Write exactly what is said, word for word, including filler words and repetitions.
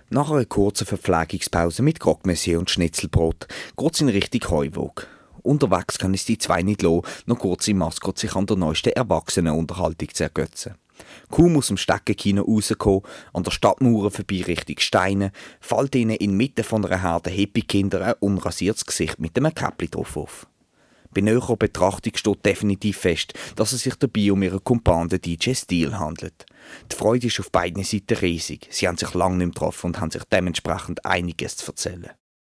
Nach einer kurzen Verpflegungspause mit Croque-Monsieur und Schnitzelbrot geht es in Richtung Heuwog. Unterwegs kann es die zwei nicht lassen, noch kurz im Maskott sich an der neuesten Erwachsenenunterhaltung zu ergötzen. Kaum aus dem Steckenkino rausgekommen, an der Stadtmauer vorbei Richtung Steine, fällt ihnen inmitten von einer Herde Hippie-Kinder ein unrasiertes Gesicht mit einem Käppli drauf auf. Bei näherer Betrachtung steht definitiv fest, dass es sich dabei um ihren Kumpanen D J Steel handelt. Die Freude ist auf beiden Seiten riesig. Sie haben sich lange nicht mehr getroffen und haben sich dementsprechend einiges zu erzählen.